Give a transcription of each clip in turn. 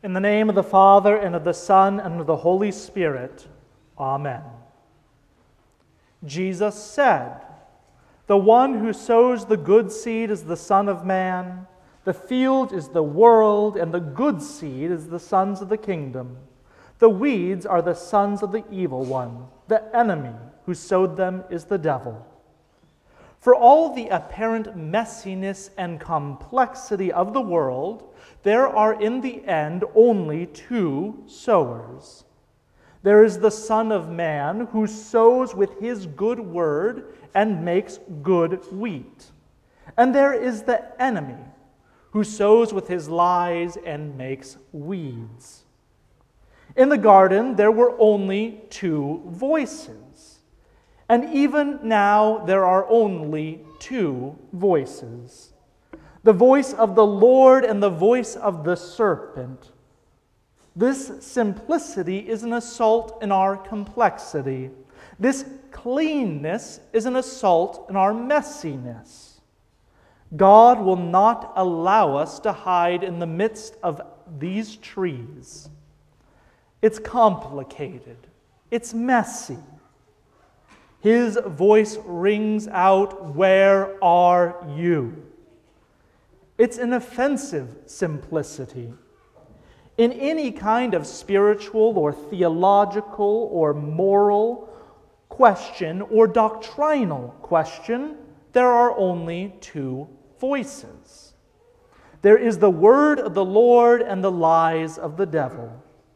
In the name of the Father, and of the Son, and of the Holy Spirit. Amen. Jesus said, "The one who sows the good seed is the Son of Man. The field is the world, and the good seed is the sons of the kingdom. The weeds are the sons of the evil one. The enemy who sowed them is the devil." For all the apparent messiness and complexity of the world, there are in the end only two sowers. There is the Son of Man who sows with his good word and makes good wheat. And there is the enemy who sows with his lies and makes weeds. In the garden, there were only two voices. And even now, there are only two voices: the voice of the Lord and the voice of the serpent. This simplicity is an assault in our complexity. This cleanness is an assault in our messiness. God will not allow us to hide in the midst of these trees. It's complicated. It's messy. His voice rings out, "Where are you?" It's an offensive simplicity. In any kind of spiritual or theological or moral question or doctrinal question, there are only two voices. There is the word of the Lord and the lies of the devil.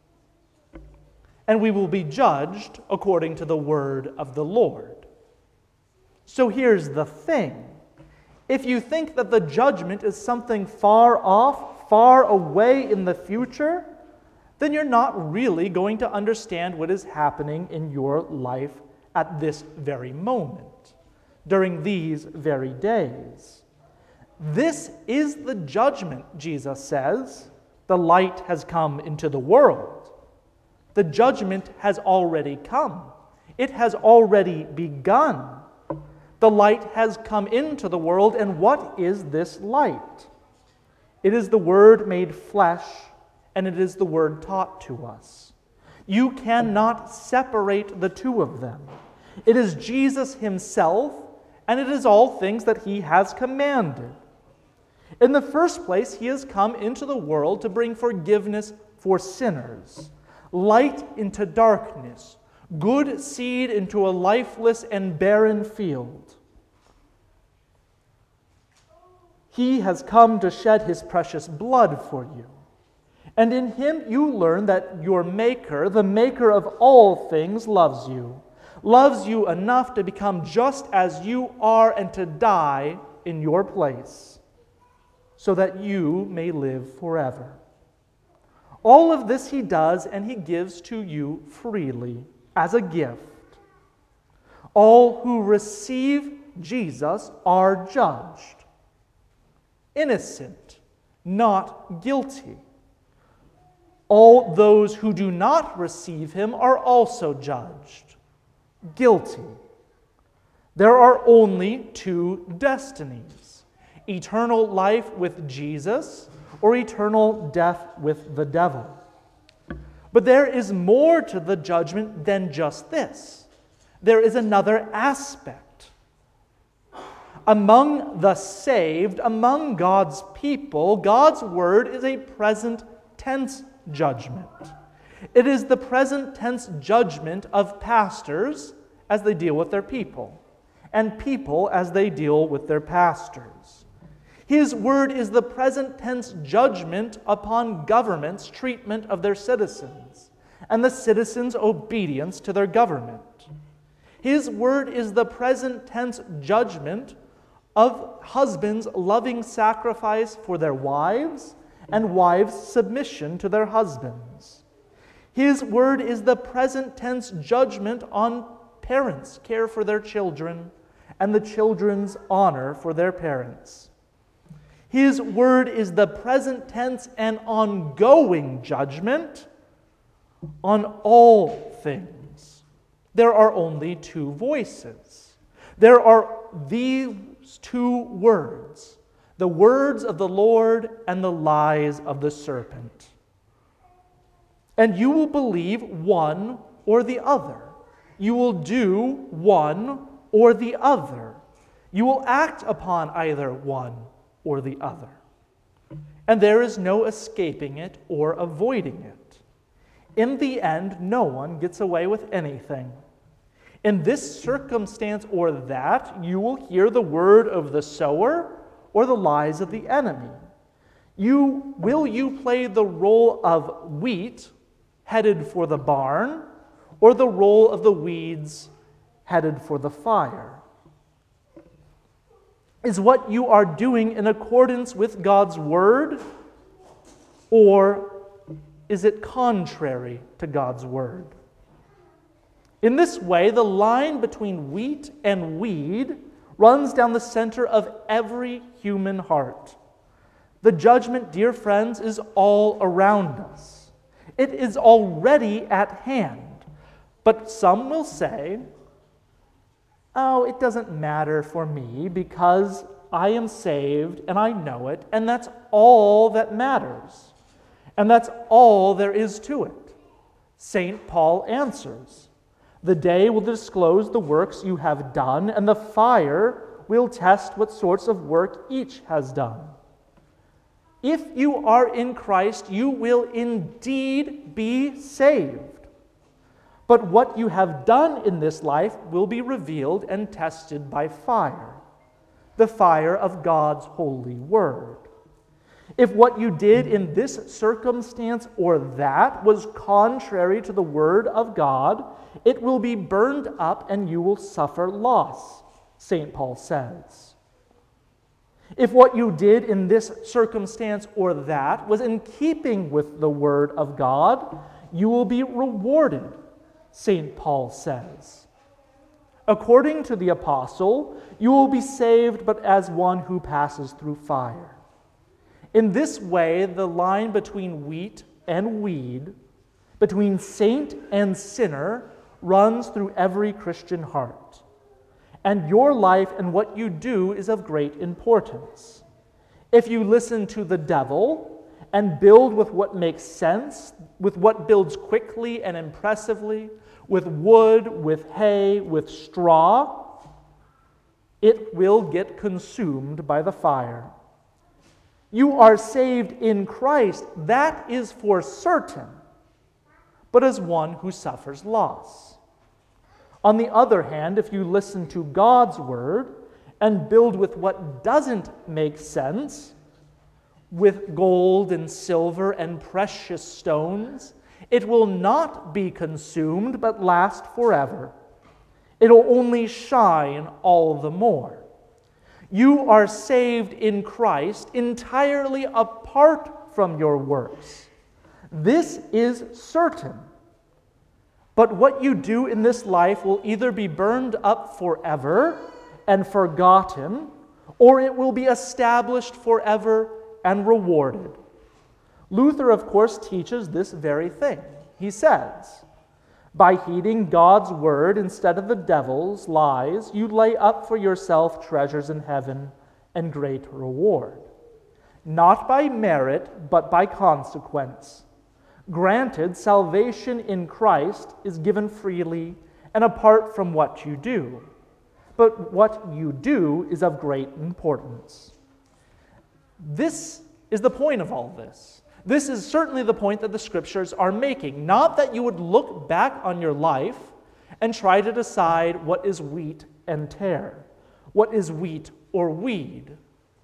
And we will be judged according to the word of the Lord. So here's the thing. If you think that the judgment is something far off, far away in the future, then you're not really going to understand what is happening in your life at this very moment, during these very days. This is the judgment, Jesus says. The light has come into the world. The judgment has already come. It has already begun. The light has come into the world, and what is this light? It is the Word made flesh, and it is the Word taught to us. You cannot separate the two of them. It is Jesus himself, and it is all things that he has commanded. In the first place, he has come into the world to bring forgiveness for sinners, light into darkness, good seed into a lifeless and barren field. He has come to shed his precious blood for you. And in him you learn that your Maker, the Maker of all things, loves you enough to become just as you are and to die in your place, so that you may live forever. All of this he does, and he gives to you freely as a gift. All who receive Jesus are judged. Innocent, not guilty. All those who do not receive him are also judged. Guilty. There are only two destinies: eternal life with Jesus, or eternal death with the devil. But there is more to the judgment than just this. There is another aspect. Among the saved, among God's people, God's word is a present tense judgment. It is the present tense judgment of pastors as they deal with their people, and people as they deal with their pastors. His word is the present tense judgment upon government's treatment of their citizens and the citizens' obedience to their government. His word is the present tense judgment of husbands' loving sacrifice for their wives and wives' submission to their husbands. His word is the present tense judgment on parents' care for their children and the children's honor for their parents. His word is the present tense and ongoing judgment on all things. There are only two voices. There are these two words: the words of the Lord and the lies of the serpent. And you will believe one or the other. You will do one or the other. You will act upon either one or the other. And there is no escaping it or avoiding it. In the end, no one gets away with anything. In this circumstance or that, you will hear the word of the sower or the lies of the enemy. Will you play the role of wheat headed for the barn, or the role of the weeds headed for the fire? Is what you are doing in accordance with God's word, or is it contrary to God's word? In this way, the line between wheat and weed runs down the center of every human heart. The judgment, dear friends, is all around us. It is already at hand. But some will say, oh, it doesn't matter for me because I am saved and I know it, and that's all that matters. And that's all there is to it. St. Paul answers, the day will disclose the works you have done, and the fire will test what sorts of work each has done. If you are in Christ, you will indeed be saved. But what you have done in this life will be revealed and tested by fire, the fire of God's holy word. If what you did in this circumstance or that was contrary to the word of God, it will be burned up and you will suffer loss, St. Paul says. If what you did in this circumstance or that was in keeping with the word of God, you will be rewarded, St. Paul says. According to the apostle, you will be saved, but as one who passes through fire. In this way, the line between wheat and weed, between saint and sinner, runs through every Christian heart. And your life and what you do is of great importance. If you listen to the devil and build with what makes sense, with what builds quickly and impressively, with wood, with hay, with straw, it will get consumed by the fire. You are saved in Christ, that is for certain, but as one who suffers loss. On the other hand, if you listen to God's word and build with what doesn't make sense, with gold and silver and precious stones, it will not be consumed but last forever. It will only shine all the more. You are saved in Christ entirely apart from your works. This is certain. But what you do in this life will either be burned up forever and forgotten, or it will be established forever and rewarded. Luther, of course, teaches this very thing. He says, by heeding God's word instead of the devil's lies, you lay up for yourself treasures in heaven and great reward. Not by merit, but by consequence. Granted, salvation in Christ is given freely and apart from what you do. But what you do is of great importance. This is the point of all this. This is certainly the point that the Scriptures are making. Not that you would look back on your life and try to decide what is wheat and tare, what is wheat or weed.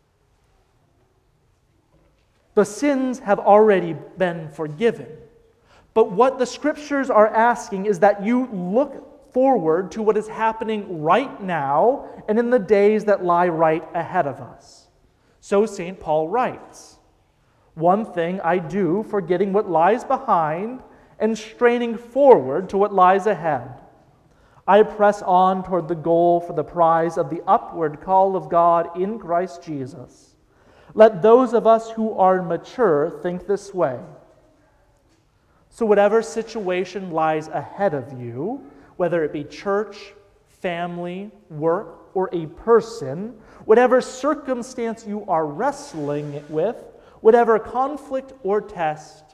The sins have already been forgiven. But what the Scriptures are asking is that you look forward to what is happening right now and in the days that lie right ahead of us. So St. Paul writes, one thing I do, forgetting what lies behind and straining forward to what lies ahead. I press on toward the goal for the prize of the upward call of God in Christ Jesus. Let those of us who are mature think this way. So whatever situation lies ahead of you, whether it be church, family, work, or a person, whatever circumstance you are wrestling with, whatever conflict or test,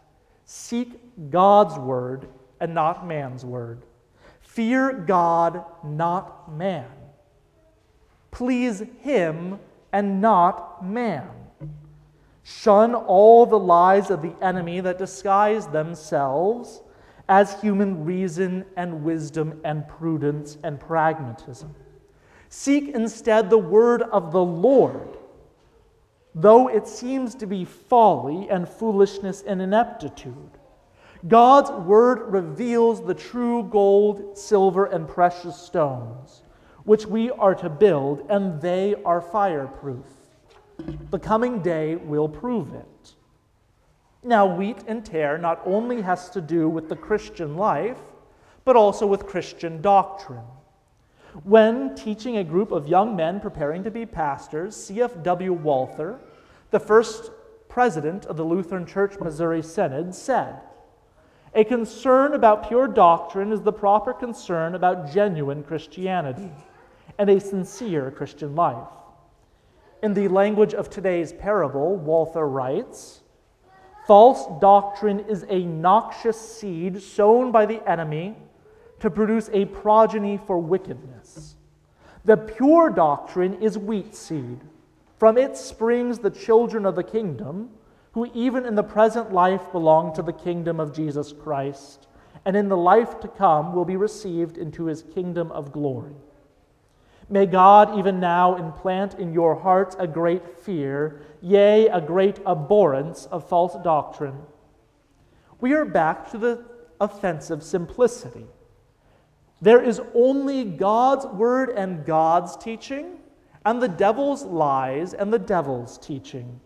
Seek God's word and not man's word. Fear God, not man. Please him and not man. Shun all the lies of the enemy that disguise themselves as human reason and wisdom and prudence and pragmatism. Seek instead the word of the Lord, though it seems to be folly and foolishness and ineptitude. God's word reveals the true gold, silver, and precious stones, which we are to build, and they are fireproof. The coming day will prove it. Now, wheat and tare not only has to do with the Christian life, but also with Christian doctrine. When teaching a group of young men preparing to be pastors, C.F.W. Walther, the first president of the Lutheran Church Missouri Synod, said, "A concern about pure doctrine is the proper concern about genuine Christianity and a sincere Christian life." In the language of today's parable, Walther writes, "False doctrine is a noxious seed sown by the enemy to produce a progeny for wickedness. The pure doctrine is wheat seed. From it springs the children of the kingdom, who even in the present life belong to the kingdom of Jesus Christ, and in the life to come will be received into his kingdom of glory. May God even now implant in your hearts a great fear, yea, a great abhorrence of false doctrine." We are back to the offensive simplicity. There is only God's word and God's teaching, and the devil's lies and the devil's teaching.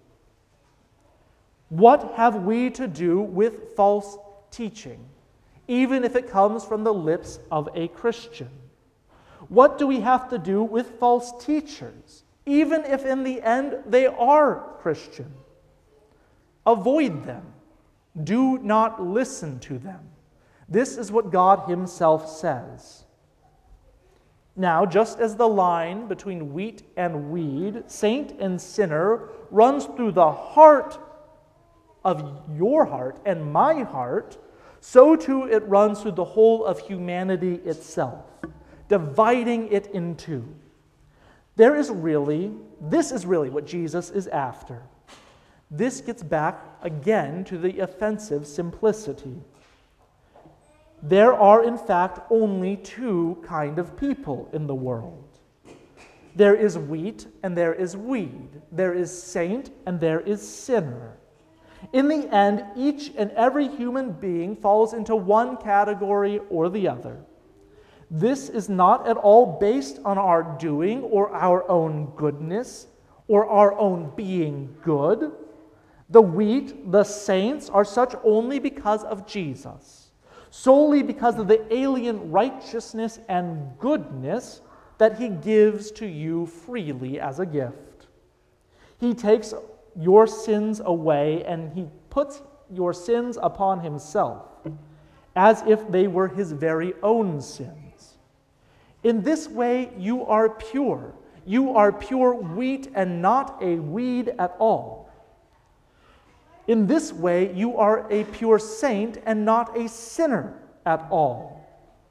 What have we to do with false teaching, even if it comes from the lips of a Christian? What do we have to do with false teachers, even if in the end they are Christian? Avoid them. Do not listen to them. This is what God himself says. Now, just as the line between wheat and weed, saint and sinner, runs through the heart of your heart and my heart, so too it runs through the whole of humanity itself, dividing it in two. This is really what Jesus is after. This gets back again to the offensive simplicity. There are, in fact, only two kinds of people in the world. There is wheat and there is weed. There is saint and there is sinner. In the end, each and every human being falls into one category or the other. This is not at all based on our doing or our own goodness or our own being good. The wheat, the saints, are such only because of Jesus, solely because of the alien righteousness and goodness that he gives to you freely as a gift. He takes your sins away and he puts your sins upon himself as if they were his very own sins. In this way, you are pure. You are pure wheat and not a weed at all. In this way, you are a pure saint and not a sinner at all.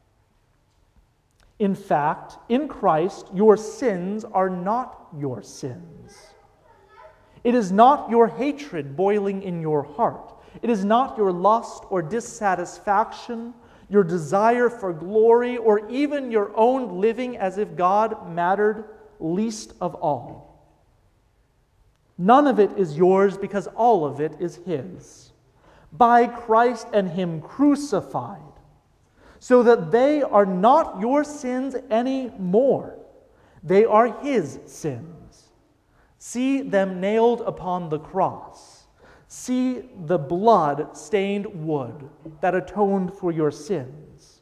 In fact, in Christ, your sins are not your sins. It is not your hatred boiling in your heart. It is not your lust or dissatisfaction, your desire for glory, or even your own living as if God mattered least of all. None of it is yours because all of it is his, by Christ and him crucified, so that they are not your sins anymore. They are his sins. See them nailed upon the cross. See the blood-stained wood that atoned for your sins.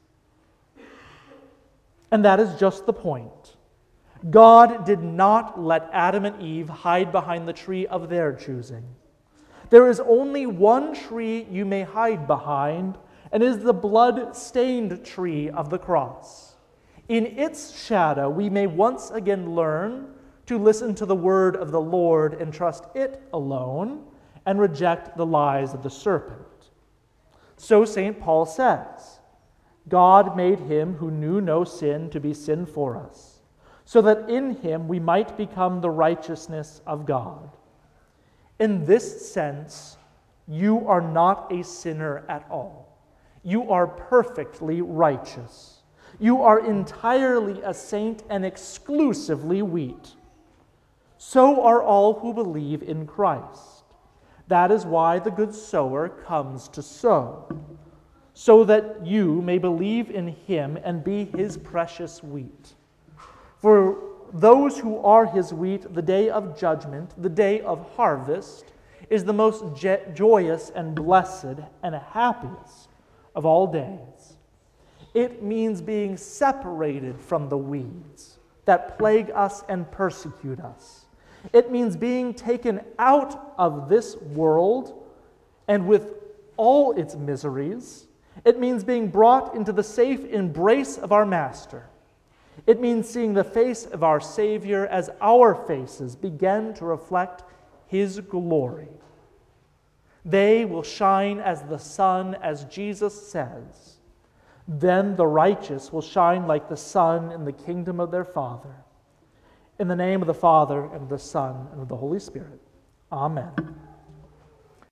And that is just the point. God did not let Adam and Eve hide behind the tree of their choosing. There is only one tree you may hide behind, and it is the blood-stained tree of the cross. In its shadow, we may once again learn to listen to the word of the Lord and trust it alone, and reject the lies of the serpent. So St. Paul says, God made him who knew no sin to be sin for us, so that in him we might become the righteousness of God. In this sense, you are not a sinner at all. You are perfectly righteous. You are entirely a saint and exclusively wheat. So are all who believe in Christ. That is why the good sower comes to sow, so that you may believe in him and be his precious wheat. For those who are his wheat, the day of judgment, the day of harvest, is the most joyous and blessed and happiest of all days. It means being separated from the weeds that plague us and persecute us. It means being taken out of this world and with all its miseries. It means being brought into the safe embrace of our Master. It means seeing the face of our Savior as our faces begin to reflect his glory. They will shine as the sun, as Jesus says. Then the righteous will shine like the sun in the kingdom of their Father. In the name of the Father, and of the Son, and of the Holy Spirit. Amen.